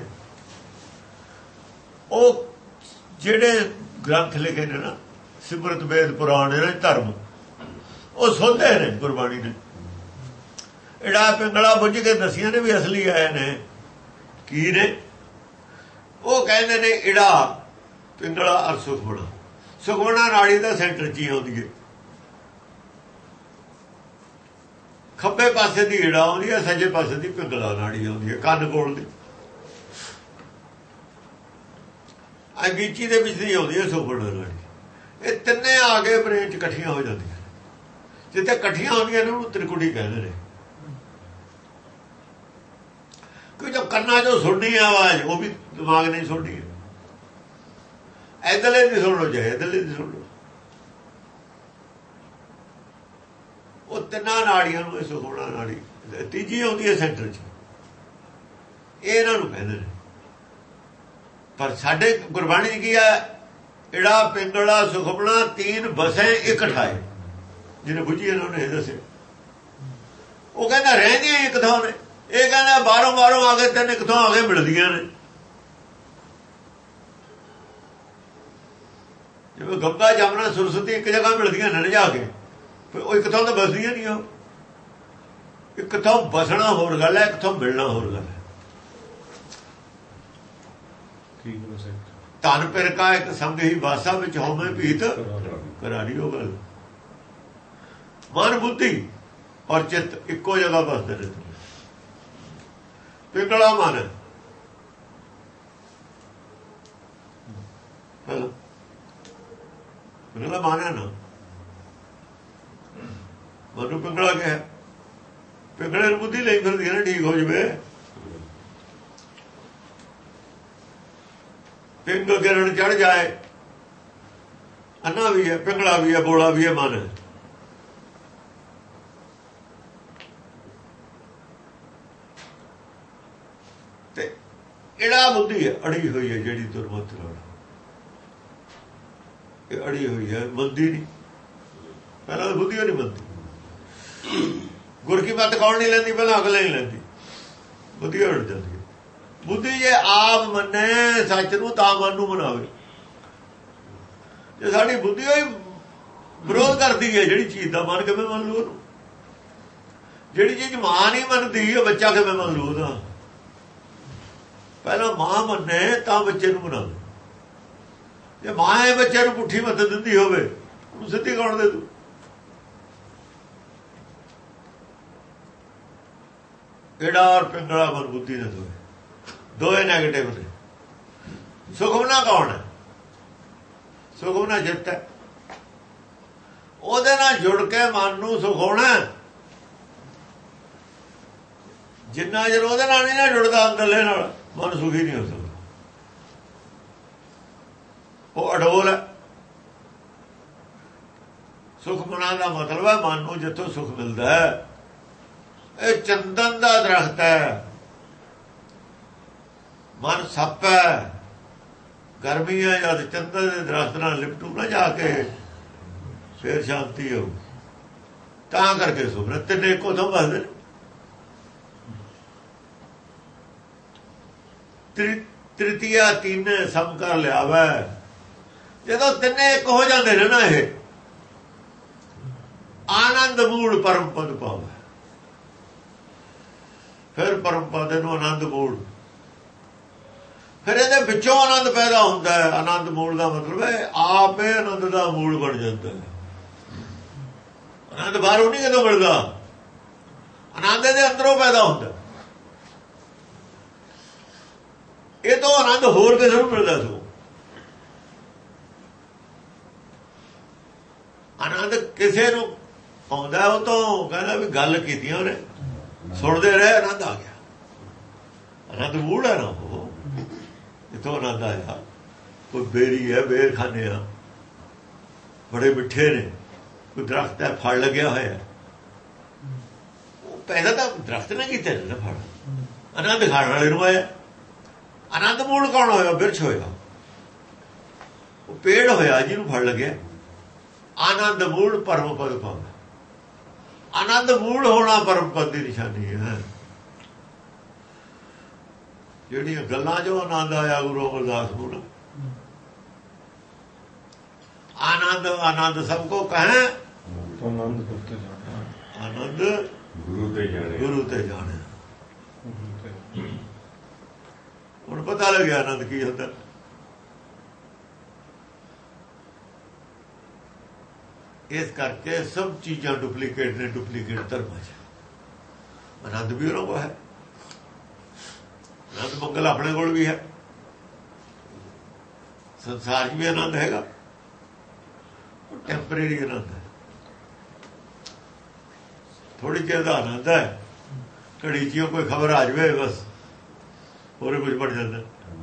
ਉਹ ਜਿਹੜੇ ਗ੍ਰੰਥ ਲਿਖੇ ਨੇ ਨਾ, ਸਿਮਰਤ ਵੇਦ ਪੁਰਾਣ, ਇਹਨਾਂ ਧਰਮ ਉਹ ਸੋਧੇ ਨੇ ਗੁਰਬਾਣੀ ਨੇ। ਇੜਾ ਪਿੰਗਲਾ ਬੁੱਝ ਕੇ ਦਸੀਆਂ ਨੇ ਵੀ ਅਸਲੀ ਆਏ ਨੇ ਕੀ ਨੇ। ਉਹ ਕਹਿੰਦੇ ਨੇ ਇੜਾ ਪਿੰਗਲਾ ਅਰ ਸੁਖਮਣਾ। ਸੁਖਮਣਾ ਨਾੜੀ ਦਾ ਸੈਂਟਰ 'ਚ ਹੀ ਆਉਂਦੀ ਹੈ। ਖੱਬੇ ਪਾਸੇ ਦੀ ਇੜਾ ਆਉਂਦੀ ਹੈ, ਸੱਜੇ ਪਾਸੇ ਦੀ ਪਿੰਗਲਾ ਨਾੜੀ ਆਉਂਦੀ ਹੈ, ਕੰਨ ਕੋਲ ਦੀ। ਆ ਗੀਚੀ ਦੇ ਵਿੱਚ ਦੀ ਆਉਂਦੀ ਹੈ ਸੁਖਮਣਾ ਨਾੜੀ। ਇਹ ਤਿੰਨੇ ਆ ਕੇ ਬ੍ਰੇਨ 'ਚ ਇਕੱਠੀਆਂ ਹੋ ਜਾਂਦੀਆਂ। ਜਿੱਥੇ ਇਕੱਠੀਆਂ ਹੁੰਦੀਆਂ ਨੇ ਉਹਨੂੰ ਤ੍ਰਿਕੁਟੀ ਕਹਿੰਦੇ ਨੇ। ਕਿਉਂ ਜੋ ਕੰਨਾਂ 'ਚੋਂ ਸੁਣਨੀ ਆਵਾਜ਼ ਉਹ ਵੀ ਦਿਮਾਗ ਨਹੀਂ ਸੁਣਨੀ। ਇੱਧਰਲੇ ਦੀ ਸੁਣ ਲਓ ਚਾਹੇ ਇੱਧਰਲੇ ਦੀ ਸੁਣ ਲਓ। ਉਹ ਤਿੰਨਾਂ ਨਾੜੀਆਂ ਨੂੰ ਸੁਖਮਣਾ ਨਾੜੀ, ਤੀਜੀ ਆਉਂਦੀ ਹੈ ਸੈਂਟਰ 'ਚ। ਇਹ ਇਹਨਾਂ ਨੂੰ ਕਹਿੰਦੇ ਨੇ। ਪਰ ਸਾਡੇ ਗੁਰਬਾਣੀ 'ਚ ਕੀ ਹੈ? ਇੜਾ ਪਿੰਗਲਾ ਸੁਖਮਣਾ ਤੀਨ ਬਸੇ ਇੱਕ ਠਾਏ। ਜਿਹਨੇ ਬੁੱਝੀ ਇਹਨਾਂ ਨੇ ਇਹ ਦੱਸਿਆ। ਉਹ ਕਹਿੰਦਾ ਰਹਿੰਦੀਆਂ ਇੱਕ ਥਾਂ ਨੇ, ਇਹ ਕਹਿੰਦਾ ਬਾਹਰੋਂ ਬਾਹਰੋਂ ਆ ਕੇ ਤਿੰਨ ਇੱਕ ਥਾਂ ਆ ਕੇ ਮਿਲਦੀਆਂ ਨੇ। ਜਿਵੇਂ ਗੰਗਾ ਜਮਨਾ ਸਰਸਵਤੀ ਇੱਕ ਜਗ੍ਹਾ ਮਿਲਦੀਆਂ ਨੇ ਜਾ ਕੇ, ਫਿਰ ਉਹ ਇੱਕ ਥਾਂ ਤਾਂ ਬਸਦੀਆਂ ਨਹੀਂ। ਉਹ ਇੱਕ ਥਾਂ ਬਸਣਾ ਹੋਰ ਗੱਲ ਹੈ, ਇੱਕ ਥਾਂ ਮਿਲਣਾ ਹੋਰ ਗੱਲ ਹੈ। ਧਨ ਪਿਰਕਾ ਇੱਕ ਸੰਗ ਹੀ ਵਾਸਾ ਵਿੱਚ ਹੋਵੇ ਭੀਤ ਕਰਾਰੀ। ਉਹ ਗੱਲ ਮਨ ਬੁੱਧੀ ਔਰ ਚਿੱਤ ਇੱਕੋ ਜਗ੍ਹਾ ਬਸਦੇ ਨੇ। ਪਿੰਗਲਾ ਮਨ ਪਿੰਗਲਾ ਮਨ ਹੈ ਨਾ, ਮਨੂੰ ਪਿੰਗਲਾ ਕਿਹਾ। ਪਿੰਗਲੇ ਨੂੰ ਬੁੱਧੀ ਲਈ ਫਿਰਦੀ ਹੈ ਨਾ, ਠੀਕ ਹੋ ਜਾਵੇ। ਪਿੰਗ ਗਿਰਨ ਚੜ ਜਾਏ, ਅੰਨਾ ਵੀ ਹੈ, ਪਿੰਗਲਾ ਵੀ ਹੈ, ਬੋਲਾ ਵੀ ਹੈ, ਮਨ ਹੈ। ਤੇ ਇੜਾ ਬੁੱਧੀ ਹੈ, ਅੜੀ ਹੋਈ ਹੈ ਜਿਹੜੀ ਦੁਰਮਤ ਨਾਲ। ਇਹ ਅੜੀ ਹੋਈ ਹੈ, ਮੰਦੀ ਨਹੀਂ। ਪਹਿਲਾਂ ਤਾਂ ਬੁੱਧੀ ਨਹੀਂ ਮੰਦੀ। ਗੁਰ ਕੀ ਮੱਤ ਕੌਣ ਨਹੀਂ ਲੈਂਦੀ? ਪਹਿਲਾਂ ਅਗਲੇ ਨਹੀਂ ਲੈਂਦੀ, ਬੁੱਧੀ ਅੜ ਜਾਂਦੀ। ਬੁੱਧੀ ਜੇ ਆਪ ਮੰਨੇ ਸੱਚ ਨੂੰ ਤਾਂ ਮਨ ਨੂੰ ਮਨਾਵੇ। ਜੇ ਸਾਡੀ ਬੁੱਧੀ ਹੋਈ ਵਿਰੋਧ ਕਰਦੀ ਹੈ ਜਿਹੜੀ ਚੀਜ਼ ਦਾ, ਮਨ ਕਿਵੇਂ ਮੰਨ ਲੂ ਉਹਨੂੰ? ਜਿਹੜੀ ਚੀਜ਼ ਮਾਂ ਨਹੀਂ ਮੰਨਦੀ ਉਹ ਬੱਚਾ ਕਿਵੇਂ ਮੰਨ ਲੂ ਉਹਦਾ? ਪਹਿਲਾਂ ਮਾਂ ਮੰਨੇ ਤਾਂ ਬੱਚੇ ਨੂੰ ਮਨਾਵੇ। ਜੇ ਮਾਂ ਇਹ ਬੱਚੇ ਨੂੰ ਪੁੱਠੀ ਮੱਤ ਦਿੰਦੀ ਹੋਵੇ, ਉਹਨੂੰ ਸਿੱਧੀ ਕੌਣ ਦੇ ਦੂ? ਇੜਾ ਔਰ ਪਿੰਗਲਾ ਮਨ ਬੁੱਧੀ ਨੇ ਦੋਏ ਦੋਏ ਨੈਗੇਟਿਵ ਨੇ। ਸੁਖਮਨਾ ਕੌਣ ਹੈ? ਸੁਖਮਨਾ ਜਿੱਤ ਹੈ। ਉਹਦੇ ਨਾਲ ਜੁੜ ਕੇ ਮਨ ਨੂੰ ਸੁਖ ਹੋਣਾ। ਜਿੰਨਾ ਚਿਰ ਉਹਦੇ ਨਾਲ ਨਹੀਂ ਨਾ ਜੁੜਦਾ ਅੰਦਰਲੇ ਨਾਲ, ਮਨ ਸੁਖੀ ਨਹੀਂ ਹੋ ਸਕਦਾ। ਉਹ ਅਡੋਲ ਹੈ। ਸੁਖ ਮਨਾ ਦਾ ਮਤਲਬ ਹੈ ਮਨ ਨੂੰ ਜਿੱਥੋਂ ਸੁਖ ਮਿਲਦਾ ਹੈ। ਇਹ ਚੰਦਨ ਦਾ ਦਰਖਤ ਹੈ, ਮਨ ਸੱਪ ਹੈ। ਗਰਮੀ ਹੈ ਜਦ ਚੰਦਨ ਦੇ ਦਰਖਤ ਨਾਲ ਲਿਪਟੂ ਨਾ ਜਾ ਕੇ, ਫਿਰ ਸ਼ਾਂਤੀ ਹੋਊ। ਤਾਂ ਕਰਕੇ ਸੁਖ ਨੇ ਤਿੰਨੇ ਇੱਕੋ ਥਾਂ ਬਸਦੇ ਨੇ। ਤ੍ਰਿਤੀਆ ਤੀਨੇ ਸਮ ਕਰ ਲਿਆਵੇ। ਜਦੋਂ ਤਿੰਨੇ ਇੱਕ ਹੋ ਜਾਂਦੇ ਨੇ ਨਾ, ਇਹ ਆਨੰਦ ਮੂੜ ਪਰਮ ਪਦ ਪਾਵੇ। ਫਿਰ ਪਰਮ ਪਦ ਨੂੰ ਆਨੰਦ ਮੂੜ, ਫਿਰ ਇਹਦੇ ਵਿੱਚੋਂ ਆਨੰਦ ਪੈਦਾ ਹੁੰਦਾ ਹੈ। ਆਨੰਦ ਮੂਲ ਦਾ ਮਤਲਬ ਹੈ ਆਪ ਇਹ ਆਨੰਦ ਦਾ ਮੂਲ ਬਣ ਜਾਂਦਾ ਹੈ। ਆਨੰਦ ਬਾਹਰੋਂ ਨਹੀਂ ਕਦੋਂ ਮਿਲਦਾ, ਆਨੰਦ ਇਹਦੇ ਅੰਦਰੋਂ ਪੈਦਾ ਹੁੰਦਾ। ਇਹ ਤੋਂ ਆਨੰਦ ਹੋਰ ਕਿਸੇ ਨੂੰ ਮਿਲਦਾ ਸੋ ਆਨੰਦ ਕਿਸੇ ਨੂੰ ਆਉਂਦਾ, ਉਹ ਤੋਂ ਕਹਿੰਦਾ ਵੀ ਗੱਲ ਕੀਤੀ ਉਹਨੇ, ਸੁਣਦੇ ਰਹੇ ਆਨੰਦ ਆ ਗਿਆ। ਆਨੰਦ ਮੂਲ ਹੈ ਨਾ ਉਹ, ਜਿੱਥੋਂ ਆਨੰਦ ਆਇਆ। ਕੋਈ ਬੇਰੀ ਹੈ, ਬੇਰ ਖਾਂਦੇ ਆ, ਬੜੇ ਮਿੱਠੇ ਨੇ। ਕੋਈ ਦਰਖਤ ਹੈ, ਫਲ ਲੱਗਿਆ ਹੋਇਆ, ਉਹ ਪੈਦਾ ਤਾਂ ਦਰਖਤ ਨੇ ਕੀਤਾ ਨਾ ਫਲ, ਆਨੰਦ ਖਾਣ ਵਾਲੇ ਨੂੰ ਆਇਆ। ਆਨੰਦ ਮੂਲ ਕੌਣ ਹੋਇਆ? ਬਿਰਛ ਹੋਇਆ, ਉਹ ਪੇੜ ਹੋਇਆ ਜਿਹਨੂੰ ਫਲ ਲੱਗਿਆ। ਆਨੰਦ ਮੂਲ ਪਰਮ ਪਦ ਪਾਉਂਦਾ। ਆਨੰਦ ਮੂਲ ਹੋਣਾ ਪਰਮ ਪਦ ਦੀ ਨਿਸ਼ਾਨੀ ਹੈ। ਜਿਹੜੀਆਂ ਗੱਲਾਂ ਜੋ ਆਨੰਦ ਆਇਆ ਗੁਰੂ ਅਮਰਦਾਸ ਨੂੰ, ਆਨੰਦ ਆਨੰਦ ਸਭ ਕੋ ਕਹੇ, ਆਨੰਦ ਗੁਰੂ ਤੇ ਜਾਣੇ, ਗੁਰੂ ਤੇ ਜਾਣੇ। ਹੁਣ ਪਤਾ ਲੱਗਿਆ ਆਨੰਦ ਕੀ ਹੁੰਦਾ। ਇਸ ਕਰਕੇ ਸਭ ਚੀਜ਼ਾਂ ਡੁਪਲੀਕੇਟ ਨੇ, ਡੁਪਲੀਕੇਟ ਧਰਮਾਂ ਚ। ਆਨੰਦ ਵੀ ਉਹਨਾਂ ਕੋਲ ਹੈ, ਆਨੰਦ ਮੰਗਲ ਆਪਣੇ ਕੋਲ ਵੀ ਹੈ, ਸੰਸਾਰ 'ਚ ਵੀ ਆਨੰਦ ਹੈਗਾ। ਉਹ ਟੈਂਪਰੇਰੀ ਆਨੰਦ ਹੈ, ਥੋੜੀ ਚਿਰ ਦਾ ਆਨੰਦ ਹੈ। ਘੜੀ 'ਚ ਕੋਈ ਖਬਰ ਆ ਜਾਵੇ ਬਸ ਹੋਰ ਕੁਝ ਬਣ ਜਾਂਦਾ।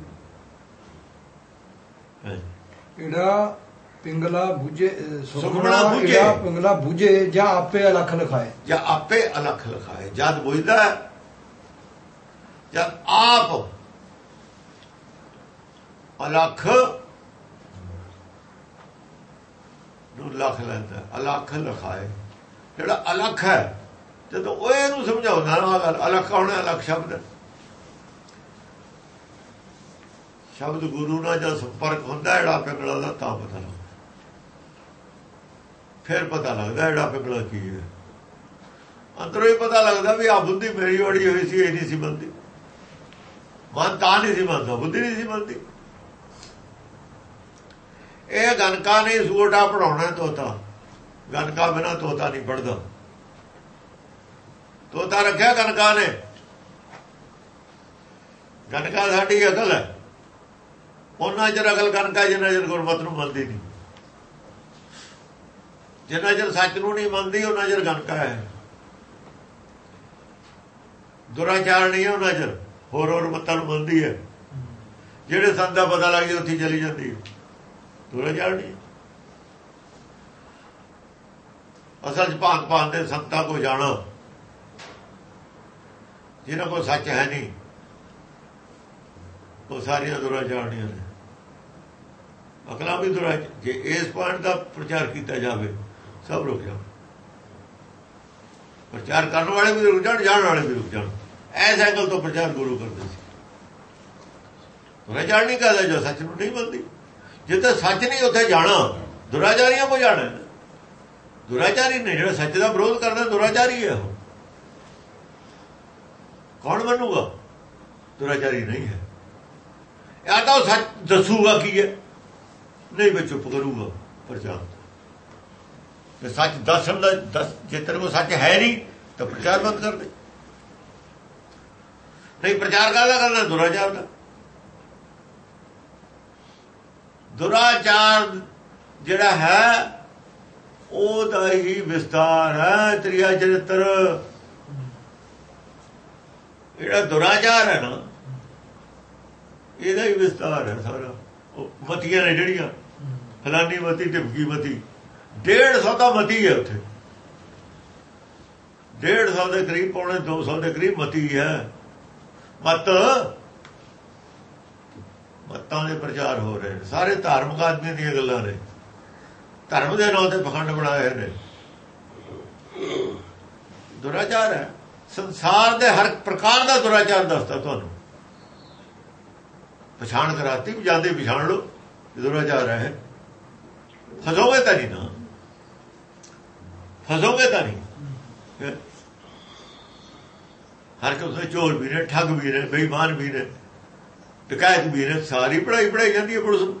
ਇਹੜਾ ਪਿੰਗਲਾ ਬੁਝੇ, ਸੁਖਮਣਾ ਬੁਝੇ, ਪਿੰਗਲਾ ਬੁਝੇ ਜਾਂ ਆਪੇ ਅਲਖ ਲਿਖਾਏ, ਜਾਂ ਆਪੇ ਅਲਖ ਲਿਖਾਏ। ਜਦ ਬੁਝਦਾ, ਜਦ ਆਪ ਅਲਖ ਨੂੰ ਲਖ ਲੈਂਦਾ, ਅਲਖ ਲਿਖਾਏ। ਜਿਹੜਾ ਅਲਖ ਹੈ, ਜਦੋਂ ਉਹ ਇਹਨੂੰ ਸਮਝਾਉਂਦਾ ਨਾ ਗੱਲ, ਅਲਖ ਕੌਣ ਹੈ? ਅਲਖ ਸ਼ਬਦ, ਸ਼ਬਦ ਗੁਰੂ ਨਾਲ ਜਦ ਸੰਪਰਕ ਹੁੰਦਾ ਜਿਹੜਾ ਪਿੰਗਲਾ ਦਾ, ਤਾਂ ਪਤਾ ਲੱਗਦਾ। ਫਿਰ ਪਤਾ ਲੱਗਦਾ ਜਿਹੜਾ ਪਿੰਗਲਾ ਕੀ ਹੈ। ਅੰਦਰੋਂ ਹੀ ਪਤਾ ਲੱਗਦਾ ਵੀ ਆ ਬੁੱਧੀ ਮੇਰੀ ਵੜੀ ਹੋਈ ਸੀ, ਇਹ ਨਹੀਂ ਸੀ ਮੰਨਦੀ। ਮਨ ਤਾਂ ਨਹੀਂ ਸੀ ਮੰਨਦਾ, ਬੁੱਧੀ ਨਹੀਂ ਸੀ ਮੰਨਦੀ। ਇਹ ਗਨਕਾ ਨਹੀਂ ਸੂਟਾ ਪੜਾਉਣਾ ਤੋਤਾ, ਗਨਕਾ ਬਿਨਾ ਤੋਤਾ ਨਹੀਂ ਪੜਦਾ। ਤੋਤਾ ਰੱਖਿਆ ਗਨਕਾ ਨੇ। ਗਨਕਾ ਸਾਡੀ ਅਕਲ ਹੈ, ਉਹਨਾਂ ਚਿਰ ਅਕਲ ਗਨਕਾ ਜਿੰਨਾ ਚਿਰ ਗੁਰਮਤਿ ਨੂੰ ਮੰਨਦੀ ਨਹੀਂ। ਜਿੰਨਾ ਚਿਰ ਸੱਚ ਨੂੰ ਨਹੀਂ ਮੰਨਦੀ ਉਹਨਾਂ ਚਿਰ ਗਨਕਾ ਹੈ। ਦੁਰਾਚਾਰ ਨਹੀਂ ਹੈ ਉਹਨਾਂ ਚਿਰ, ਹੋਰ ਹੋਰ ਮੱਤਾਂ ਨੂੰ ਮੰਨਦੀ ਹੈ। ਜਿਹੜੇ ਸੰਤ ਦਾ ਪਤਾ ਲੱਗ ਜਾਏ ਉੱਥੇ ਚਲੀ ਜਾਂਦੀ ਹੈ, ਦੁਰਾਚਾਰ ਨਹੀਂ। ਅਸਲ 'ਚ ਭਾਂਤ ਭਾਂਤ ਦੇ ਸੰਤਾਂ ਕੋ ਜਾਣਾ, ਜਿਹਨਾਂ ਕੋਲ ਸੱਚ ਹੈ ਨਹੀਂ, ਉਹ ਸਾਰੀਆਂ ਦੁਰਾਚਾਰਣੀਆਂ ਨੇ। ਅਕਲਾਂ ਵੀ ਦੁਰਾ। ਜੇ ਇਸ ਪੁਆਇੰਟ ਦਾ ਪ੍ਰਚਾਰ ਕੀਤਾ ਜਾਵੇ, ਸਭ ਰੁਕ ਜਾਣ। ਪ੍ਰਚਾਰ ਕਰਨ ਵਾਲੇ ਵੀ ਰੁਕ ਜਾਣ, ਜਾਣ ਵਾਲੇ ਵੀ ਰੁਕ ਜਾਣ। ਐਸ ਐਂਗਲ ਤੋਂ ਪ੍ਰਚਾਰ ਗੁਰੂ ਕਰਦੇ ਸੀ। ਦੁਰਾਚਾਰ ਨਹੀਂ ਕਰਦਾ ਜੋ ਸੱਚ ਨੂੰ ਨਹੀਂ ਮੰਨਦੀ। ਜਿੱਥੇ ਸੱਚ ਨਹੀਂ ਉੱਥੇ ਜਾਣਾ ਦੁਰਾਚਾਰੀਆਂ ਕੋ ਜਾਣਾ। ਦੁਰਾਚਾਰੀ ਨੇ ਜਿਹੜਾ ਸੱਚ ਦਾ ਵਿਰੋਧ ਕਰਦਾ, ਦੁਰਾਚਾਰੀ ਹੈ ਉਹ। ਕੌਣ ਮੰਨੂਗਾ? ਦੁਰਾਚਾਰੀ ਨਹੀਂ ਹੈ। ਜਾਂ ਤਾਂ ਉਹ ਸੱਚ ਦੱਸੂਗਾ ਕੀ ਹੈ, ਨਹੀਂ ਮੈਂ ਚੁੱਪ ਕਰੂਗਾ ਪ੍ਰਚਾਰ। ਤੇ ਸੱਚ ਦੱਸਣ ਦਾ ਦੱਸ, ਜੇ ਤੇਰੇ ਕੋਲ ਸੱਚ ਹੈ ਨਹੀਂ ਤਾਂ ਪ੍ਰਚਾਰ ਬੰਦ ਕਰ ਦੇ। ਨਹੀਂ ਪ੍ਰਚਾਰ ਕਾਹਦਾ ਕਰਨਾ? ਦੁਰਾਚਾਰ ਦਾ। ਦੁਰਾਚਾਰ ਜਿਹੜਾ ਹੈ ਉਹਦਾ ਹੀ ਵਿਸਤਾਰ ਹੈ। ਤ੍ਰਿਆ ਚਰਿੱਤਰ ਜਿਹੜਾ ਦੁਰਾਚਾਰ ਹੈ ਨਾ, ਇਹਦਾ ਹੀ ਵਿਸਤਾਰ ਹੈ ਸਾਰਾ। ਉਹ ਮਤੀਆਂ ਨੇ ਜਿਹੜੀਆਂ, ਫਲਾਨੀ ਮਤੀ, ਢਿਪਕੀ ਮਤੀ, ਡੇਢ ਸੌ ਦਾ ਮਤੀ ਹੈ ਉੱਥੇ। ਡੇਢ ਸੌ ਦੇ ਕਰੀਬ, ਪੌਣੇ ਦੋ ਸੌ ਦੇ ਕਰੀਬ ਮਤੀ ਹੈ। ਮਤ ਮਤਾਂ ਦੇ ਪ੍ਰਚਾਰ ਹੋ ਰਹੇ ਨੇ। ਸਾਰੇ ਧਾਰਮਿਕ ਆਦਮੀ ਦੀਆਂ ਗੱਲਾਂ ਨੇ, ਧਰਮ ਦੇ ਨਾਂ ਤੇ ਪਖੰਡ ਬਣਾਏ ਨੇ। ਦੁਰਾਚਾਰ ਹੈ। ਸੰਸਾਰ ਦੇ ਹਰ ਪ੍ਰਕਾਰ ਦਾ ਦੁਰਾਚਾਰ ਦੱਸਦਾ ਤੁਹਾਨੂੰ। ਪਛਾਣ ਕਰਾਤੀ, ਜਾਂਦੇ ਪਛਾਣ ਲਓ ਜਦੋਂ ਜਾ ਰਿਹਾ ਹੈ। ਫਸੋਗੇ ਤਾਂ ਨਹੀਂ ਨਾ, ਫਸੋਗੇ ਤਾਂ ਨਹੀਂ। ਹਰ ਕੋਈ ਚੋਰ ਵੀ ਨੇ, ਠੱਗ ਵੀ ਨੇ, ਬੇਈਮਾਨ ਵੀ ਨੇ, ਡਕੈਤ ਵੀ ਨੇ, ਸਾਰੀ ਪੜਾਈ ਪੜਾਈ ਜਾਂਦੀ ਹੈ ਪੁਲਿਸ ਨੂੰ।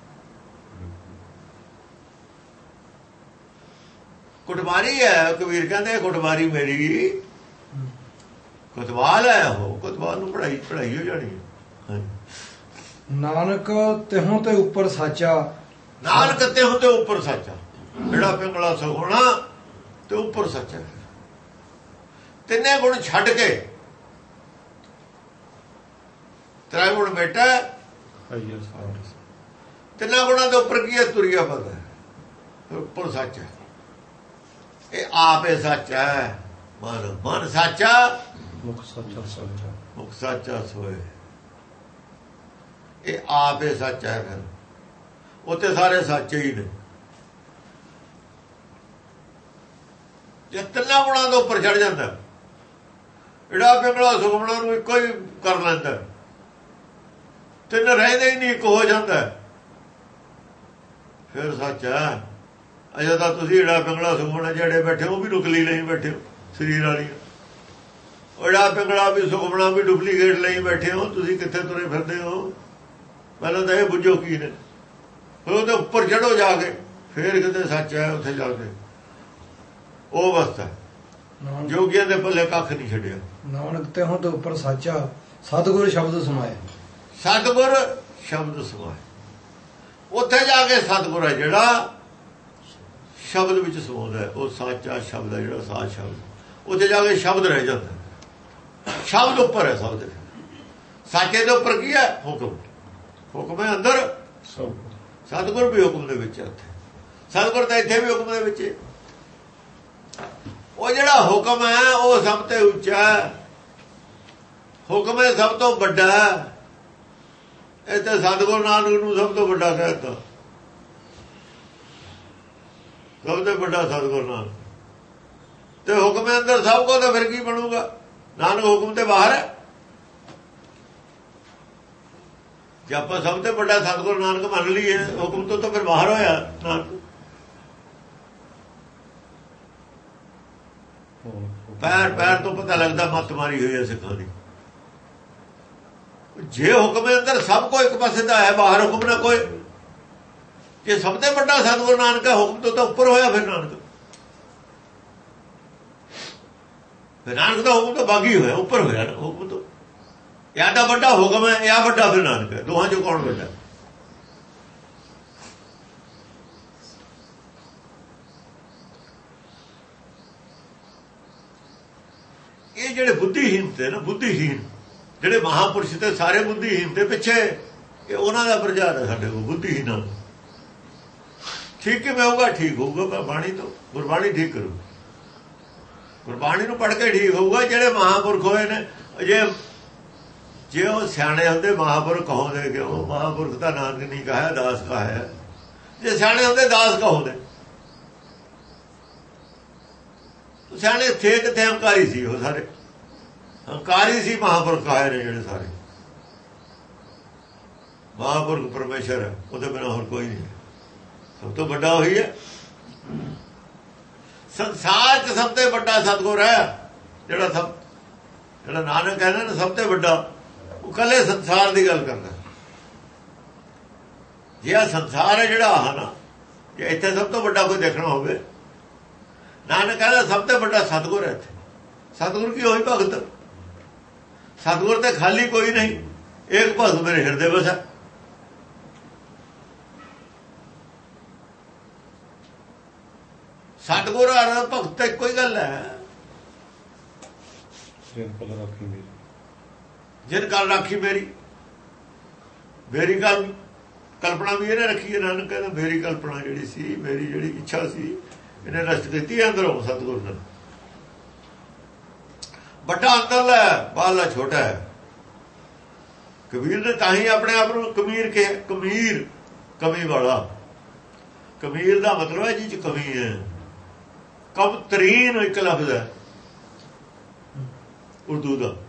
ਕੁਟਵਾਰੀ ਹੈ, ਕਬੀਰ ਕਹਿੰਦੇ ਕੁਟਵਾਰੀ ਮੇਰੀ ਕੁਤਵਾਲ ਹੈ, ਉਹ ਕੁਤਵਾਲ ਨੂੰ ਪੜਾਈ ਪੜਾਈ ਹੋ ਜਾਣੀ ਹੈ। ਨਾਨਕ ਤਿਹੋਂ ਤੇ ਉੱਪਰ ਸਾਚਾ, ਨਾਨਕ ਤਿਹੋਂ ਤੇ ਉੱਪਰ ਸਾਚਾ, ਜਿਹੜਾ ਪਿੰਗਲਾ ਸੋਹਣਾ ਤੇ ਉੱਪਰ ਸੱਚਾ। ਤਿੰਨੇ ਗੁਣ ਛੱਡ ਕੇ ਤੇਰਾ ਗੁਣ ਬੇਟਾ, ਤਿੰਨਾਂ ਗੁਣਾਂ ਦੇ ਉੱਪਰ ਕੀ ਹੈ? ਤੁਰਿਆ ਪਤਾ ਉੱਪਰ ਸੱਚ ਹੈ। ਇਹ ਆਪ ਹੀ ਸੱਚ ਹੈ। ਮਨ ਮਨ ਸਾਚਾ, ਮੁਖ ਸਾਚਾ ਸੋਏ, ਮੁਖ ਸਾਚਾ ਸੋਏ। ਇਹ ਆਪ ਹੀ ਸੱਚ ਹੈ। ਫਿਰ ਉੱਥੇ ਸਾਰੇ ਸੱਚ ਹੀ ਨੇ। ਜੇ ਤਿੰਨਾਂ ਗੁਣਾਂ ਦੇ ਉੱਪਰ ਚੜ ਜਾਂਦਾ, ਜਿਹੜਾ ਪਿੰਗਲਾ ਸੁਖਮਣਾ ਨੂੰ ਇੱਕੋ ਹੀ ਕਰ ਲੈਂਦਾ, ਤਿੰਨ ਰਹਿੰਦੇ ਹੀ ਨਹੀਂ, ਇੱਕ ਹੋ ਜਾਂਦਾ, ਫਿਰ ਸੱਚ ਹੈ। ਅਜੇ ਤਾਂ ਤੁਸੀਂ ਜਿਹੜਾ ਪਿੰਗਲਾ ਸੁਖਮਣਾ ਜਿਹੜੇ ਬੈਠੇ ਉਹ ਵੀ ਨੁਕਲੀ ਲਈ ਬੈਠੇ ਹੋ, ਸਰੀਰ ਵਾਲੀ। ਜਿਹੜਾ ਪਿੰਗਲਾ ਵੀ ਸੁਖਮਣਾ ਵੀ ਡੁਪਲੀਕੇਟ ਲਈ ਬੈਠੇ ਹੋ। ਤੁਸੀਂ ਕਿੱਥੇ ਤੁਰੇ ਫਿਰਦੇ ਹੋ? ਪਹਿਲਾਂ ਤਾਂ ਇਹ ਬੁੱਝੋ ਕੀ ਨੇ, ਫਿਰ ਉਹਦੇ ਉੱਪਰ ਚੜੋ ਜਾ ਕੇ, ਫੇਰ ਕਿਤੇ ਸੱਚ ਹੈ ਉੱਥੇ ਜਾ ਕੇ। ਉਹ ਅਵਸਥਾ ਜੋਗੀਆਂ ਦੇ ਪੱਲੇ ਕੱਖ ਨਹੀਂ ਛੱਡਿਆ। ਨਾਨਕ ਤੇ ਹੁਣ ਤੋਂ ਉੱਪਰ ਸਾਚਾ, ਸਤਿਗੁਰ ਸ਼ਬਦ ਸਮਾਏ, ਸਤਿਗੁਰ ਸ਼ਬਦ ਸਮਾਏ। ਉੱਥੇ ਜਾ ਕੇ ਸਤਿਗੁਰ ਹੈ ਜਿਹੜਾ ਸ਼ਬਦ ਵਿੱਚ ਸਮਾਉਂਦਾ, ਉਹ ਸਾਚਾ ਸ਼ਬਦ ਹੈ ਜਿਹੜਾ ਸਾਚ ਸ਼ਬਦ। ਉੱਥੇ ਜਾ ਕੇ ਸ਼ਬਦ ਰਹਿ ਜਾਂਦਾ, ਸ਼ਬਦ ਉੱਪਰ ਹੈ ਸਭ ਦੇ। ਸਾਚੇ ਦੇ ਉੱਪਰ ਕੀ ਹੈ? ਹੁਕਮ। ਹੁਕਮ ਹੈ ਅੰਦਰ, ਸਤਿਗੁਰ ਵੀ ਹੁਕਮ ਦੇ ਵਿੱਚ ਹੈ। ਉੱਥੇ ਸਤਿਗੁਰ ਤਾਂ ਇੱਥੇ ਵੀ ਹੁਕਮ ਦੇ ਵਿੱਚ ਹੈ। ਉਹ ਜਿਹੜਾ ਹੁਕਮ ਹੈ ਉਹ ਸਭ ਤੋਂ ਉੱਚਾ ਹੈ, ਹੁਕਮ ਹੈ ਸਭ ਤੋਂ ਵੱਡਾ ਹੈ। ਇਹ ਤਾਂ ਸਤਿਗੁਰੂ ਨਾਨਕ ਨੂੰ ਸਭ ਤੋਂ ਵੱਡਾ ਕਹਿਤਾ, ਸਭ ਤੋਂ ਵੱਡਾ ਸਤਿਗੁਰੂ ਨਾਨਕ। ਤੇ ਹੁਕਮ ਦੇ ਅੰਦਰ ਸਭ ਕੋ, ਤਾਂ ਫਿਰ ਕੀ ਬਣੂਗਾ? ਨਾਨਕ ਹੁਕਮ ਤੇ ਬਾਹਰ ਹੈ। ਜੇ ਆਪਾਂ ਸਭ ਤੋਂ ਵੱਡਾ ਸਤਿਗੁਰੂ ਨਾਨਕ ਮੰਨ ਲਈਏ, ਹੁਕਮ ਤੋਂ ਤਾਂ ਫਿਰ ਬਾਹਰ ਹੋਇਆ ਨਾਨਕ। ਪੈਰ ਪੈਰ ਤੋਂ ਪਤਾ ਲੱਗਦਾ ਮੱਤ ਮਾਰੀ ਹੋਈ ਹੈ ਸਿੱਖਾਂ ਦੀ। ਜੇ ਹੁਕਮ ਦੇ ਅੰਦਰ ਸਭ ਕੋ ਇੱਕ ਪਾਸੇ ਦਾ ਹੈ, ਬਾਹਰ ਹੁਕਮ ਨਾ ਕੋਈ। ਜੇ ਸਭ ਤੋਂ ਵੱਡਾ ਸਤਿਗੁਰੂ ਨਾਨਕ ਹੈ, ਹੁਕਮ ਤੋਂ ਤਾਂ ਉੱਪਰ ਹੋਇਆ ਫਿਰ ਨਾਨਕ। ਫਿਰ ਨਾਨਕ ਦਾ ਹੁਕਮ ਤੋਂ ਬਾਗੀ ਹੋਇਆ, ਉੱਪਰ ਹੋਇਆ ਨਾ ਹੁਕਮ ਤੋਂ। ਜਾਂ ਤਾਂ ਵੱਡਾ ਹੁਕਮ ਹੈ ਜਾਂ ਵੱਡਾ ਫਿਰ ਨਾਨਕ ਹੈ। ਦੋਹਾਂ ਚੋਂ ਕੌਣ ਵੱਡਾ? ਇਹ ਜਿਹੜੇ ਬੁੱਧੀਹੀਨ ਤੇ ਨਾ, ਬੁੱਧੀਹੀਨ ਜਿਹੜੇ ਮਹਾਂਪੁਰਸ਼ ਤੇ ਸਾਰੇ ਬੁੱਧੀਹੀਨ ਦੇ ਪਿੱਛੇ, ਇਹ ਉਹਨਾਂ ਦਾ ਪ੍ਰਚਾਰ ਹੈ ਸਾਡੇ ਕੋਲ। ਬੁੱਧੀਹੀਨਾਂ ਠੀਕ ਕਿਵੇਂ ਹੋਊਗਾ? ਠੀਕ ਹੋਊਗਾ ਬਾਣੀ ਤੋਂ, ਗੁਰਬਾਣੀ ਠੀਕ ਕਰੂ। ਗੁਰਬਾਣੀ ਨੂੰ ਪੜ੍ਹ ਕੇ ਠੀਕ ਹੋਊਗਾ। ਜਿਹੜੇ ਮਹਾਂਪੁਰਖ ਹੋਏ ਨੇ, ਜੇ ਜੇ ਉਹ ਸਿਆਣੇ ਹੁੰਦੇ ਮਹਾਂਪੁਰਖ ਕਹਾਉਂਦੇ ਕਿ ਉਹ ਮਹਾਂਪੁਰਖ ਦਾ ਨਾਨਕ ਨਹੀਂ ਕਹਾਇਆ, ਦਾਸ ਕਹਾਇਆ। ਜੇ ਸਿਆਣੇ ਹੁੰਦੇ ਦਾਸ ਕਹਾਉਂਦੇ। ਸਿਆਣੇ ਥੇ ਕਿੱਥੇ? ਹੰਕਾਰੀ ਸੀ ਉਹ ਸਾਰੇ, ਹੰਕਾਰੀ ਸੀ। ਮਹਾਂਪੁਰਖ ਆਏ ਨੇ ਜਿਹੜੇ ਸਾਰੇ। ਮਹਾਂਪੁਰਖ ਪਰਮੇਸ਼ਰ ਹੈ, ਉਹਦੇ ਬਿਨਾਂ ਹੋਰ ਕੋਈ ਨਹੀਂ। ਸਭ ਤੋਂ ਵੱਡਾ ਉਹੀ ਹੈ। ਸੰਸਾਰ 'ਚ ਸਭ ਤੋਂ ਵੱਡਾ ਸਤਿਗੁਰ ਹੈ ਜਿਹੜਾ ਸਭ, ਜਿਹੜਾ ਨਾਨਕ ਕਹਿੰਦਾ ਨਾ ਸਭ ਤੋਂ ਵੱਡਾ, ਉਹ ਇਕੱਲੇ ਸੰਸਾਰ ਦੀ ਗੱਲ ਕਰਦਾ। ਜੇ ਆ ਸੰਸਾਰ ਹੈ ਜਿਹੜਾ ਆ ਨਾ, ਜੇ ਇੱਥੇ ਸਭ ਤੋਂ ਵੱਡਾ ਕੋਈ ਦੇਖਣਾ ਹੋਵੇ, ਨਾਨਕ ਕਹਿੰਦਾ ਸਭ ਤੋਂ ਵੱਡਾ ਸਤਿਗੁਰ ਹੈ ਇੱਥੇ। ਸਤਿਗੁਰ ਕੀ ਹੋਈ? ਭਗਤ। ਸਤਿਗੁਰ ਤੇ ਖਾਲੀ ਕੋਈ ਨਹੀਂ, ਇੱਕ ਭਗਤ ਮੇਰੇ ਹਿਰਦੇ ਵਿੱਚ ਹੈ। ਸਤਿਗੁਰ ਔਰ ਭਗਤ ਤੇ ਕੋਈ ਗੱਲ ਹੈ। ਜਿਨ ਗੱਲ ਰਾਖੀ ਮੇਰੀ, ਮੇਰੀ ਗੱਲ ਕਲਪਨਾ ਵੀ ਇਹਨੇ ਰੱਖੀ ਹੈ। ਨਾਨਕ ਕਹਿੰਦਾ ਮੇਰੀ ਕਲਪਨਾ ਜਿਹੜੀ ਸੀ, ਮੇਰੀ ਜਿਹੜੀ ਇੱਛਾ ਸੀ, ਇਹਨੇ ਨਸ਼ਟ ਕੀਤੀ ਅੰਦਰੋਂ। ਸਤਿਗੁਰ ਨੇ ਵੱਡਾ ਅੰਦਰਲਾ ਹੈ, ਬਾਹਰਲਾ ਛੋਟਾ ਹੈ। ਕਬੀਰ ਨੇ ਤਾਂ ਹੀ ਆਪਣੇ ਆਪ ਨੂੰ ਕਬੀਰ ਕਿਹਾ। ਕਬੀਰ ਕਮੀ ਵਾਲਾ। ਕਬੀਰ ਦਾ ਮਤਲਬ ਹੈ ਜਿਹ 'ਚ ਕਮੀ ਹੈ। ਕਮ ਤਰੀਨ ਇੱਕ ਲਫ਼ਜ਼ ਹੈ ਉਰਦੂ ਦਾ।